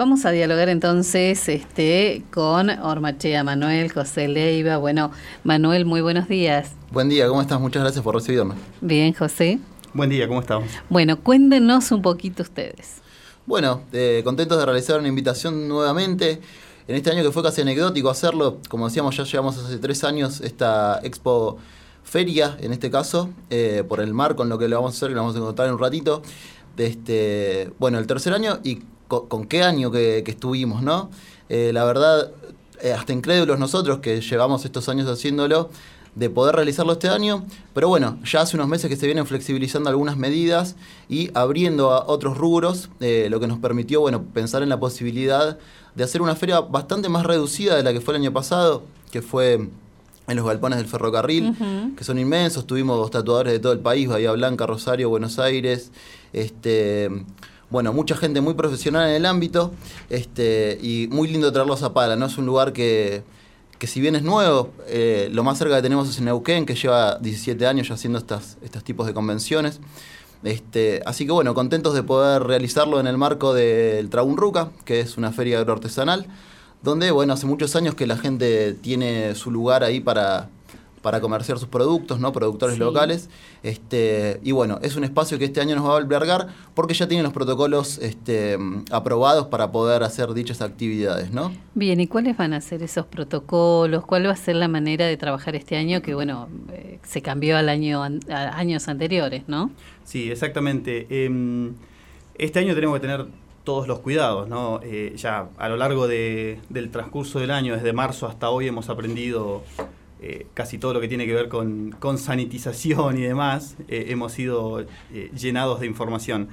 Vamos a dialogar entonces con Ormachea Manuel, José Leiva. Bueno, Manuel, muy buenos días. Buen día, ¿cómo estás? Muchas gracias por recibirme. Bien, José. Buen día, ¿cómo estamos? Bueno, cuéntenos un poquito ustedes. Bueno, contentos de realizar una invitación nuevamente. En este año que fue casi anecdótico hacerlo, como decíamos, ya llevamos hace 3 años esta expo feria, en este caso, por el marco en lo que le vamos a hacer, que lo vamos a encontrar en un ratito. Bueno, el tercer año y con qué año que estuvimos, ¿no? La verdad, hasta incrédulos nosotros que llevamos estos años haciéndolo, de poder realizarlo este año, pero bueno, ya hace unos meses que se vienen flexibilizando algunas medidas y abriendo a otros rubros, lo que nos permitió, bueno, pensar en la posibilidad de hacer una feria bastante más reducida de la que fue el año pasado, que fue en los galpones del ferrocarril, que son inmensos. Tuvimos tatuadores de todo el país, Bahía Blanca, Rosario, Buenos Aires, bueno, mucha gente muy profesional en el ámbito, y muy lindo traerlos a Pala, ¿no? Es un lugar que si bien es nuevo, lo más cerca que tenemos es en Neuquén, que lleva 17 años ya haciendo estos tipos de convenciones. Así que bueno, contentos de poder realizarlo en el marco del Traunruca, que es una feria agroartesanal, donde bueno, hace muchos años que la gente tiene su lugar ahí para comerciar sus productos, ¿no? Productores locales. Y bueno, es un espacio que este año nos va a albergar porque ya tienen los protocolos aprobados para poder hacer dichas actividades, ¿no? Bien, ¿y cuáles van a ser esos protocolos? ¿Cuál va a ser la manera de trabajar este año que, bueno, se cambió a años anteriores, ¿no? Sí, exactamente. Este año tenemos que tener todos los cuidados, ¿no? Ya a lo largo del transcurso del año, desde marzo hasta hoy, hemos aprendido casi todo lo que tiene que ver con sanitización y demás. Hemos sido llenados de información.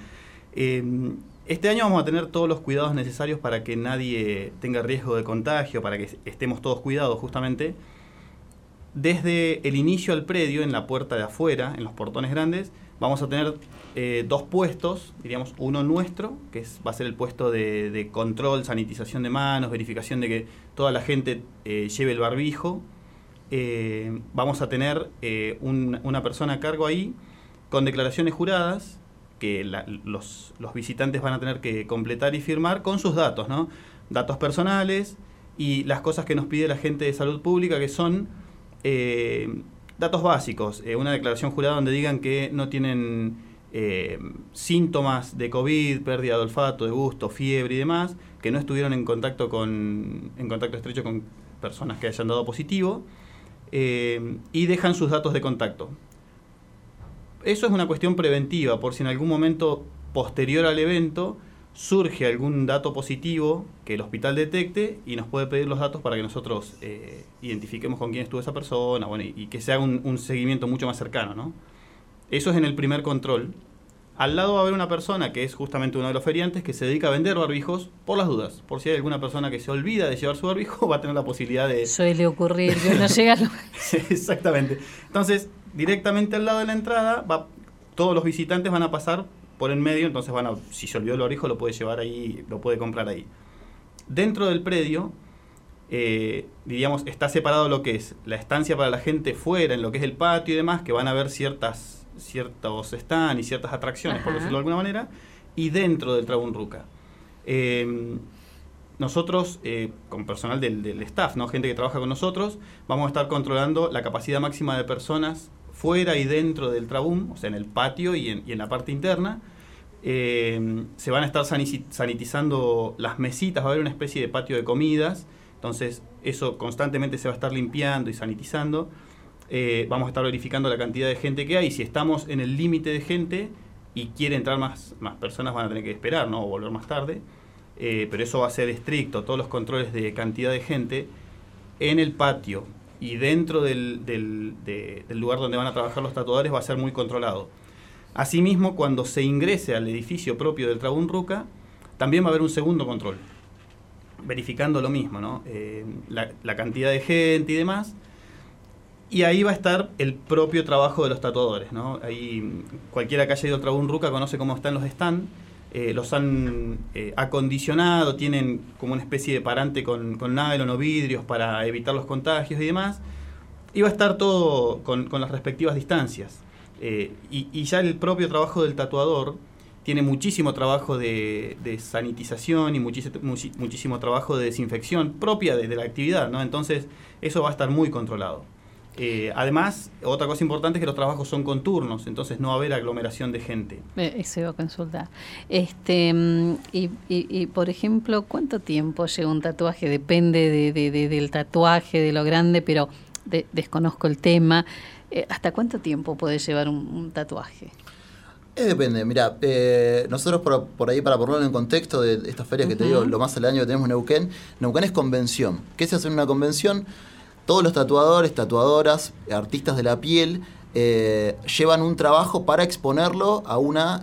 Este año vamos a tener todos los cuidados necesarios para que nadie tenga riesgo de contagio, para que estemos todos cuidados justamente. Desde el inicio al predio, en la puerta de afuera, en los portones grandes, vamos a tener 2 puestos, diríamos uno nuestro, que va a ser el puesto de control, sanitización de manos, verificación de que toda la gente lleve el barbijo. Vamos a tener una persona a cargo ahí con declaraciones juradas que los visitantes van a tener que completar y firmar con sus datos, ¿no? Datos personales y las cosas que nos pide la gente de salud pública, que son datos básicos. Una declaración jurada donde digan que no tienen síntomas de COVID, pérdida de olfato, de gusto, fiebre y demás, que no estuvieron en contacto estrecho con personas que hayan dado positivo. Y dejan sus datos de contacto. Eso es una cuestión preventiva, por si en algún momento posterior al evento surge algún dato positivo que el hospital detecte y nos puede pedir los datos para que nosotros identifiquemos con quién estuvo esa persona, bueno, y que se haga un seguimiento mucho más cercano, ¿no? Eso es en el primer control. Al lado va a haber una persona que es justamente uno de los feriantes que se dedica a vender barbijos por las dudas. Por si hay alguna persona que se olvida de llevar su barbijo, va a tener la posibilidad de... Suele ocurrir que uno llega a... Exactamente. Entonces, directamente al lado de la entrada, todos los visitantes van a pasar por en medio, entonces si se olvidó el barbijo, lo puede llevar ahí, lo puede comprar ahí. Dentro del predio, diríamos, está separado lo que es la estancia para la gente fuera, en lo que es el patio y demás, que van a ver ciertos stands y ciertas atracciones, por decirlo de alguna manera, y dentro del Traunruca. Nosotros, con personal del staff, ¿no? Gente que trabaja con nosotros, vamos a estar controlando la capacidad máxima de personas fuera y dentro del Trabún, o sea, en el patio y en la parte interna. Se van a estar sanitizando las mesitas, va a haber una especie de patio de comidas, entonces eso constantemente se va a estar limpiando y sanitizando. Vamos a estar verificando la cantidad de gente que hay. Si estamos en el límite de gente y quiere entrar más personas, van a tener que esperar, ¿no? O volver más tarde. Pero eso va a ser estricto. Todos los controles de cantidad de gente en el patio y dentro del lugar donde van a trabajar los tatuadores va a ser muy controlado. Asimismo, cuando se ingrese al edificio propio del Traunruca, también va a haber un segundo control, verificando lo mismo, ¿no? La cantidad de gente y demás. Y ahí va a estar el propio trabajo de los tatuadores, ¿no? Ahí cualquiera que haya ido al Traunruca conoce cómo están los stands. Los han acondicionado, tienen como una especie de parante con nylon o vidrios para evitar los contagios y demás. Y va a estar todo con las respectivas distancias. Y ya el propio trabajo del tatuador tiene muchísimo trabajo de sanitización y muchísimo trabajo de desinfección propia de la actividad, ¿no? Entonces, eso va a estar muy controlado. Además, otra cosa importante es que los trabajos son con turnos, entonces no va a haber aglomeración de gente. Eso iba a consultar. Y por ejemplo, ¿cuánto tiempo lleva un tatuaje? Depende del tatuaje, de lo grande, pero desconozco el tema. ¿Hasta cuánto tiempo puede llevar un tatuaje? Depende, mira, nosotros por ahí, para ponerlo en contexto de esta feria que te digo, lo más al año que tenemos en Neuquén es convención. ¿Qué se hace en una convención? Todos los tatuadores, tatuadoras, artistas de la piel llevan un trabajo para exponerlo a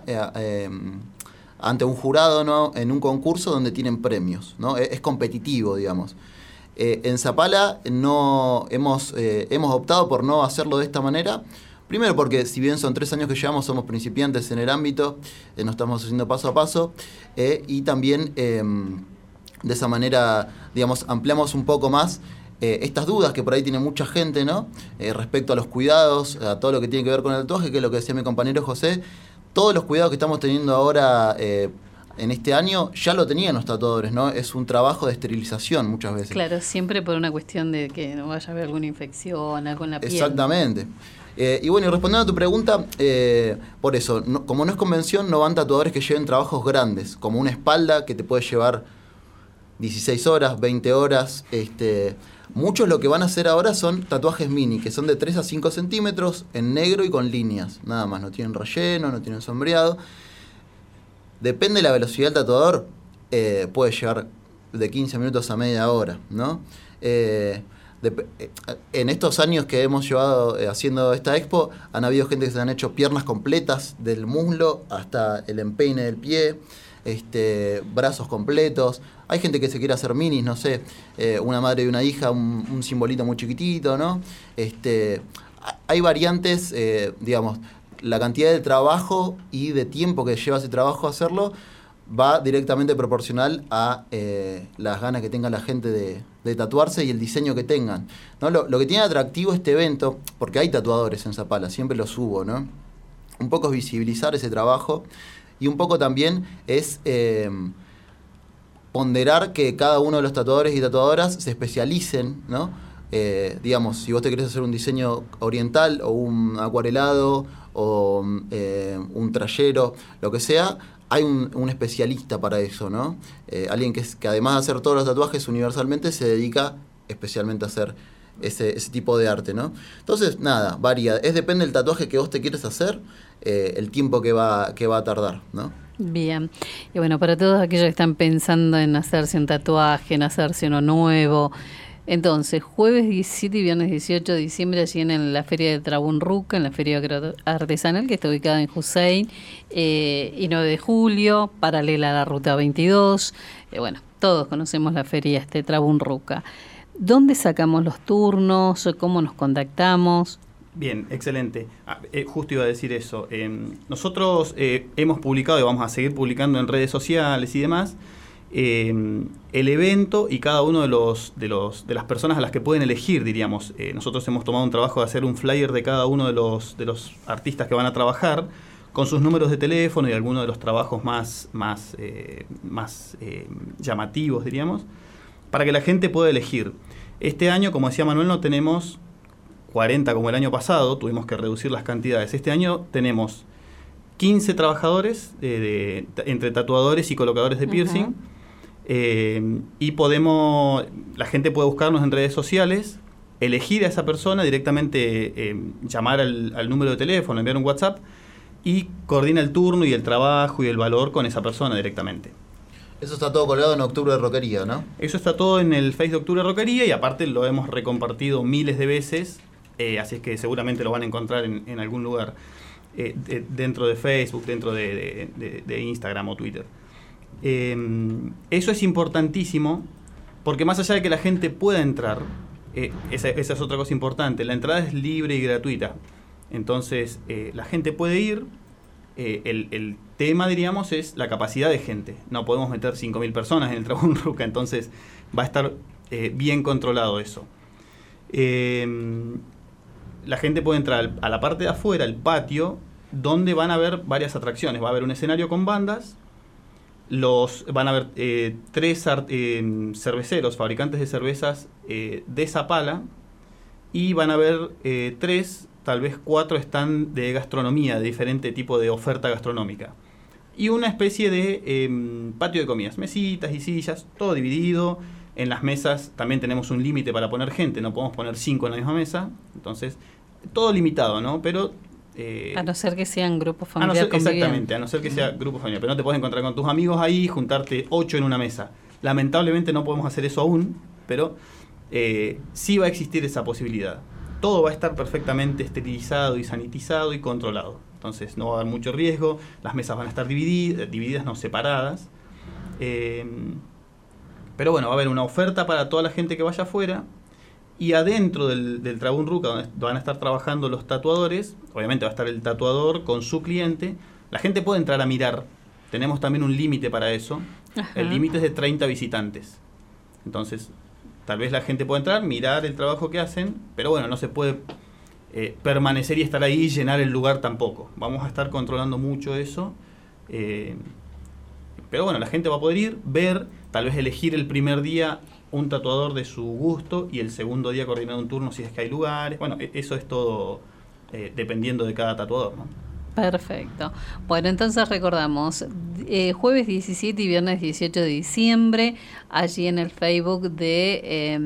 ante un jurado, ¿no? En un concurso donde tienen premios, ¿no? Es competitivo, digamos. En Zapala hemos optado por no hacerlo de esta manera. Primero porque si bien son 3 años que llevamos, somos principiantes en el ámbito, nos estamos haciendo paso a paso, y también de esa manera, digamos, ampliamos un poco más estas dudas que por ahí tiene mucha gente, ¿no? Respecto a los cuidados, a todo lo que tiene que ver con el tatuaje, que es lo que decía mi compañero José. Todos los cuidados que estamos teniendo ahora en este año ya lo tenían los tatuadores, ¿no? Es un trabajo de esterilización muchas veces. Claro, siempre por una cuestión de que no vaya a haber alguna infección, algo en la piel. Exactamente. Y bueno, y respondiendo a tu pregunta, por eso, como no es convención, no van tatuadores que lleven trabajos grandes, como una espalda que te puede llevar 16 horas, 20 horas. Muchos lo que van a hacer ahora son tatuajes mini, que son de 3 a 5 centímetros, en negro y con líneas, nada más. No tienen relleno, no tienen sombreado. Depende de la velocidad del tatuador, puede llevar de 15 minutos a media hora, ¿no? En estos años que hemos llevado haciendo esta expo, han habido gente que se han hecho piernas completas, del muslo hasta el empeine del pie, brazos completos. Hay gente que se quiere hacer minis, no sé, una madre y una hija, un simbolito muy chiquitito, ¿no? Hay variantes, digamos, la cantidad de trabajo y de tiempo que lleva ese trabajo hacerlo va directamente proporcional a las ganas que tenga la gente de tatuarse y el diseño que tengan, ¿no? Lo que tiene atractivo este evento, porque hay tatuadores en Zapala, siempre los hubo, ¿no? Un poco es visibilizar ese trabajo y un poco también es ponderar que cada uno de los tatuadores y tatuadoras se especialicen, ¿no? Digamos, si vos te querés hacer un diseño oriental o un acuarelado o un trayero, lo que sea, hay un especialista para eso, ¿no? Alguien que además de hacer todos los tatuajes universalmente se dedica especialmente a hacer ese tipo de arte, ¿no? Entonces, nada, varía. Depende del tatuaje que vos te quieres hacer, el tiempo que va a tardar, ¿no? Bien. Y bueno, para todos aquellos que están pensando en hacerse un tatuaje, en hacerse uno nuevo, entonces, jueves 17 y viernes 18 de diciembre allí en la Feria de Trabún Ruca, en la Feria Artesanal, que está ubicada en Hussein, y 9 de julio, paralela a la Ruta 22. Bueno, todos conocemos la feria Trabún Ruca. ¿Dónde sacamos los turnos? ¿Cómo nos contactamos? Bien, excelente. Justo iba a decir eso. Nosotros hemos publicado y vamos a seguir publicando en redes sociales y demás el evento y cada uno de las personas a las que pueden elegir, diríamos. Nosotros hemos tomado un trabajo de hacer un flyer de cada uno de los artistas que van a trabajar con sus números de teléfono y algunos de los trabajos más llamativos, diríamos, para que la gente pueda elegir. Este año, como decía Manuel, no tenemos 40 como el año pasado, tuvimos que reducir las cantidades. Este año tenemos 15 trabajadores entre tatuadores y colocadores de piercing. Y la gente puede buscarnos en redes sociales, elegir a esa persona, directamente llamar al número de teléfono, enviar un WhatsApp y coordina el turno y el trabajo y el valor con esa persona directamente. Eso está todo colgado en Octubre de Roquería, ¿no? Eso está todo en el Face de Octubre de Roquería y aparte lo hemos recompartido miles de veces, así es que seguramente lo van a encontrar en algún lugar, dentro de Facebook, dentro de Instagram o Twitter. Eso es importantísimo porque más allá de que la gente pueda entrar, esa es otra cosa importante, la entrada es libre y gratuita, entonces la gente puede ir. El tema, diríamos, es la capacidad de gente. No podemos meter 5.000 personas en el Trabún Ruca, entonces va a estar bien controlado eso. La gente puede entrar a la parte de afuera, al patio, donde van a haber varias atracciones. Va a haber un escenario con bandas, van a haber 3 cerveceros, fabricantes de cervezas de Zapala, y van a haber 3, tal vez 4 stand de gastronomía, de diferente tipo de oferta gastronómica. Y una especie de patio de comidas, mesitas y sillas, todo dividido. En las mesas también tenemos un límite para poner gente, no podemos poner 5 en la misma mesa, entonces todo limitado, ¿no? Pero a no ser que sean grupos familiares. Exactamente, a no ser que sea grupo familiar. Pero no te puedes encontrar con tus amigos ahí, juntarte 8 en una mesa. Lamentablemente no podemos hacer eso aún, pero sí va a existir esa posibilidad. Todo va a estar perfectamente esterilizado y sanitizado y controlado. Entonces no va a haber mucho riesgo, las mesas van a estar divididas, no separadas. Pero bueno, va a haber una oferta para toda la gente que vaya afuera. Y adentro del Trabún Ruca, donde van a estar trabajando los tatuadores, obviamente va a estar el tatuador con su cliente. La gente puede entrar a mirar. Tenemos también un límite para eso. Ajá. El límite es de 30 visitantes. Entonces, tal vez la gente puede entrar, mirar el trabajo que hacen, pero bueno, no se puede permanecer y estar ahí y llenar el lugar tampoco. Vamos a estar controlando mucho eso. Pero bueno, la gente va a poder ir, ver, tal vez elegir el primer día un tatuador de su gusto y el segundo día coordinar un turno si es que hay lugares. Bueno, eso es todo dependiendo de cada tatuador, ¿no? Perfecto. Bueno, entonces recordamos, jueves 17 y viernes 18 de diciembre, allí en el Facebook de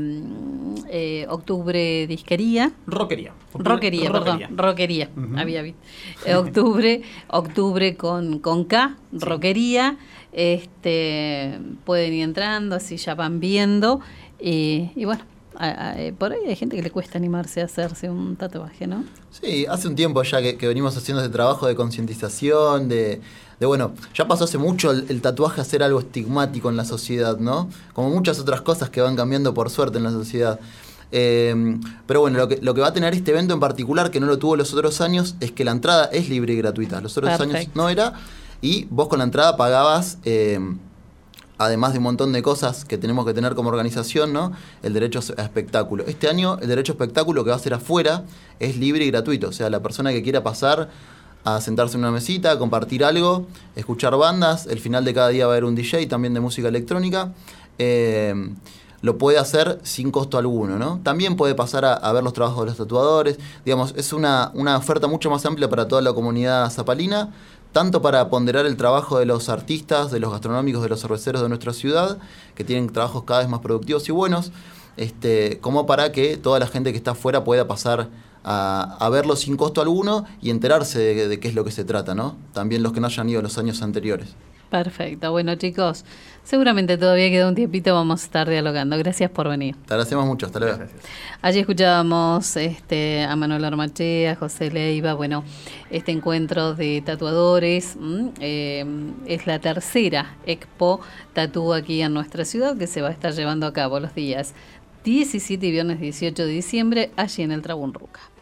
Octubre Disquería. Rockería. Rockería. Uh-huh. Había visto. Octubre con K, sí. Rockería. Pueden ir entrando, así ya van viendo. Y bueno. Por ahí hay gente que le cuesta animarse a hacerse un tatuaje, ¿no? Sí, hace un tiempo ya que venimos haciendo este trabajo de concientización, de bueno, ya pasó hace mucho el tatuaje a ser algo estigmático en la sociedad, ¿no? Como muchas otras cosas que van cambiando por suerte en la sociedad. Pero bueno, lo que va a tener este evento en particular, que no lo tuvo los otros años, es que la entrada es libre y gratuita. Los otros años no era, y vos con la entrada pagabas... además de un montón de cosas que tenemos que tener como organización, ¿no? El derecho a espectáculo. Este año el derecho a espectáculo que va a ser afuera es libre y gratuito. O sea, la persona que quiera pasar a sentarse en una mesita, a compartir algo, escuchar bandas, el final de cada día va a haber un DJ también de música electrónica, lo puede hacer sin costo alguno, ¿no? También puede pasar a ver los trabajos de los tatuadores. Digamos, es una oferta mucho más amplia para toda la comunidad zapalina, tanto para ponderar el trabajo de los artistas, de los gastronómicos, de los cerveceros de nuestra ciudad, que tienen trabajos cada vez más productivos y buenos, como para que toda la gente que está afuera pueda pasar a verlo sin costo alguno y enterarse de qué es lo que se trata, ¿no? También los que no hayan ido los años anteriores. Perfecto. Bueno, chicos, seguramente todavía queda un tiempito, vamos a estar dialogando. Gracias por venir. Te agradecemos mucho. Hasta luego. Gracias. Allí escuchábamos a Manuel Ormachea, José Leiva, bueno, este encuentro de tatuadores es la tercera Expo Tatú aquí en nuestra ciudad, que se va a estar llevando a cabo los días 17 y viernes 18 de diciembre allí en el Trabún Ruca.